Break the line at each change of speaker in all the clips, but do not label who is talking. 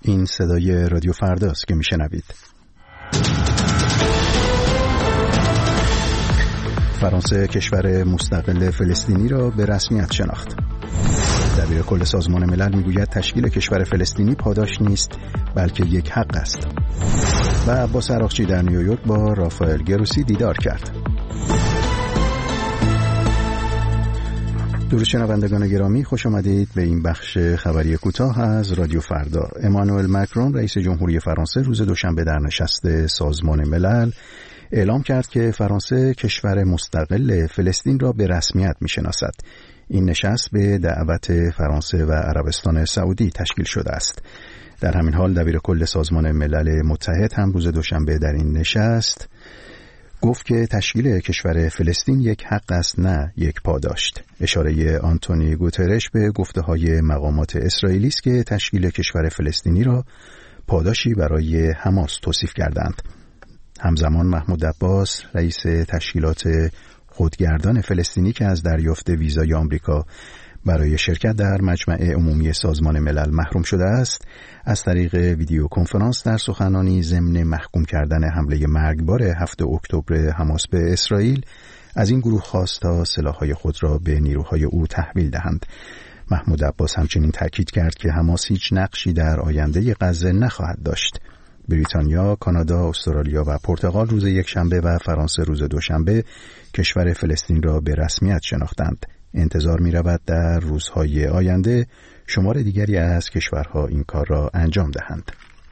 این صدای رادیو فرداست که میشنوید. فرانسه کشور مستقل فلسطینی را به رسمیت شناخت. دبیر کل سازمان ملل میگوید تشکیل کشور فلسطینی پاداش نیست بلکه یک حق است. و عباس عراقچی در نیویورک با رافائل گروسی دیدار کرد. درود شنوندگان گرامی، خوش آمدید به این بخش خبری کوتاه از رادیو فردا. امانوئل مکرون رئیس جمهوری فرانسه روز دوشنبه در نشست سازمان ملل اعلام کرد که فرانسه کشور مستقل فلسطین را به رسمیت می‌شناسد. این نشست به دعوت فرانسه و عربستان سعودی تشکیل شده است. در همین حال دبیر کل سازمان ملل متحد هم روز دوشنبه در این نشست گفت که تشکیل کشور فلسطین یک حق است نه یک پاداش. اشاره آنتونی گوترش به گفته‌های مقامات اسرائیلی است که تشکیل کشور فلسطینی را پاداشی برای حماس توصیف کردند. همزمان محمود عباس رئیس تشکیلات خودگردان فلسطینی که از دریافت ویزای آمریکا برای شرکت در مجمع عمومی سازمان ملل محروم شده است، از طریق ویدیو کنفرانس در سخنرانی ضمن محکوم کردن حمله مرگبار 7 اکتبر حماس به اسرائیل از این گروه خواست تا سلاح‌های خود را به نیروهای او تحویل دهند. محمود عباس همچنین تاکید کرد که حماس هیچ نقشی در آینده غزه نخواهد داشت. بریتانیا، کانادا، استرالیا و پرتغال روز یکشنبه و فرانسه روز دوشنبه کشور فلسطین را به رسمیت شناختند. انتظار می رود در روزهای آینده شمار دیگری از کشورها این کار را انجام دهند.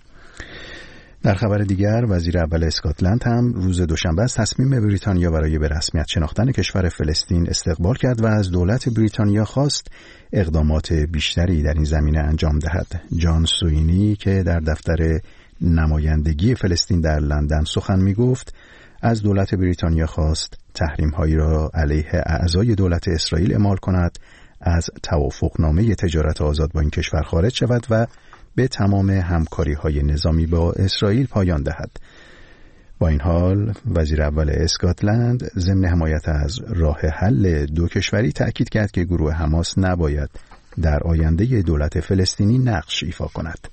در خبر دیگر، وزیر اول اسکاتلند هم روز دوشنبه از تصمیم بریتانیا برای به رسمیت شناختن کشور فلسطین استقبال کرد و از دولت بریتانیا خواست اقدامات بیشتری در این زمینه انجام دهد. جان سوینی که در دفتر نمایندگی فلسطین در لندن سخن می گفت، از دولت بریتانیا خواست تحریم‌هایی را علیه اعضای دولت اسرائیل اعمال کند، از توافقنامه تجارت آزاد با این کشور خارج شود و به تمام همکاری‌های نظامی با اسرائیل پایان دهد. با این حال وزیر اول اسکاتلند ضمن حمایت از راه حل دو کشوری تأکید کرد که گروه حماس نباید در آینده دولت فلسطینی نقش ایفا کند.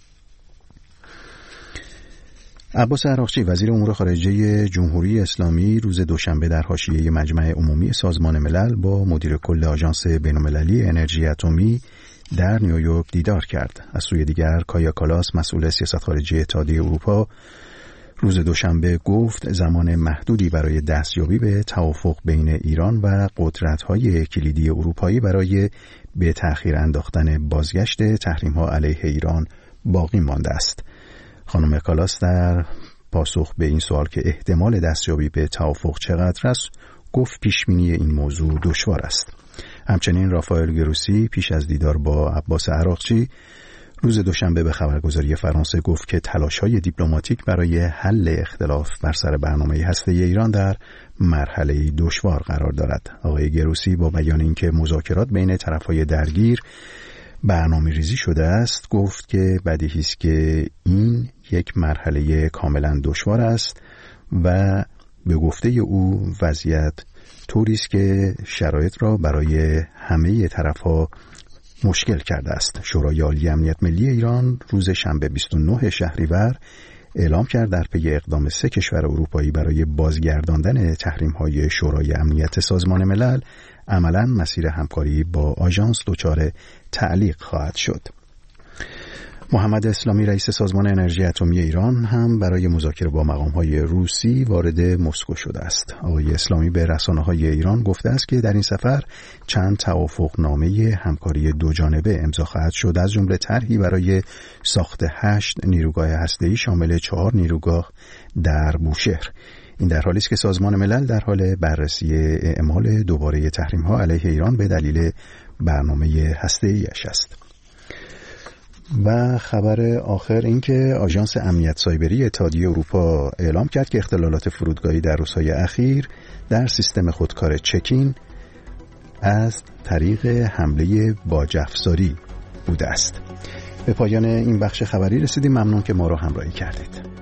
عباس عراقچی وزیر امور خارجه جمهوری اسلامی روز دوشنبه در حاشیه مجمع عمومی سازمان ملل با مدیر کل آژانس بین‌المللی انرژی اتمی در نیویورک دیدار کرد. از سوی دیگر کایا کالاس مسئول سیاست خارجی اتحادیه اروپا روز دوشنبه گفت زمان محدودی برای دستیابی به توافق بین ایران و قدرت‌های کلیدی اروپایی برای به تأخیر انداختن بازگشت تحریم‌ها علیه ایران باقی مانده است. خانم کالاس در پاسخ به این سوال که احتمال دستیابی به توافق چقدر است گفت پیشبینی این موضوع دشوار است. همچنین رافائل گروسی پیش از دیدار با عباس عراقچی روز دوشنبه به خبرگزاری فرانسه گفت که تلاش‌های دیپلماتیک برای حل اختلاف بر سر برنامه هسته‌ای ایران در مرحله دشوار قرار دارد. آقای گروسی با بیان اینکه مذاکرات بین طرف‌های درگیر برنامه‌ریزی شده است گفت که بدیهی است که این یک مرحله کاملا دشوار است و به گفته او وضعیت طوری است که شرایط را برای همه طرف‌ها مشکل کرده است. شورای عالی امنیت ملی ایران روز شنبه 29 شهریور اعلام کرد در پی اقدام 3 کشور اروپایی برای بازگرداندن تحریم‌های شورای امنیت سازمان ملل عملاً مسیر همکاری با آژانس دچار تعلیق خواهد شد. محمد اسلامی رئیس سازمان انرژی اتمی ایران هم برای مذاکره با مقام‌های روسی وارد مسکو شده است. آقای اسلامی به رسانه‌های ایران گفته است که در این سفر چند توافقنامه همکاری دوجانبه امضا خواهد شد، از جمله طرحی برای ساخت 8 نیروگاه هسته‌ای شامل 4 نیروگاه در بوشهر. این در حالی است که سازمان ملل در حال بررسی اعمال دوباره تحریم‌ها علیه ایران به دلیل برنامه هسته‌ایش است. و خبر آخر این که آژانس امنیت سایبری اتحادیه اروپا اعلام کرد که اختلالات فرودگاهی در روزهای اخیر در سیستم خودکار چکین از طریق حمله باج افزاری بوده است. به پایان این بخش خبری رسیدیم. ممنون که ما را همراهی کردید.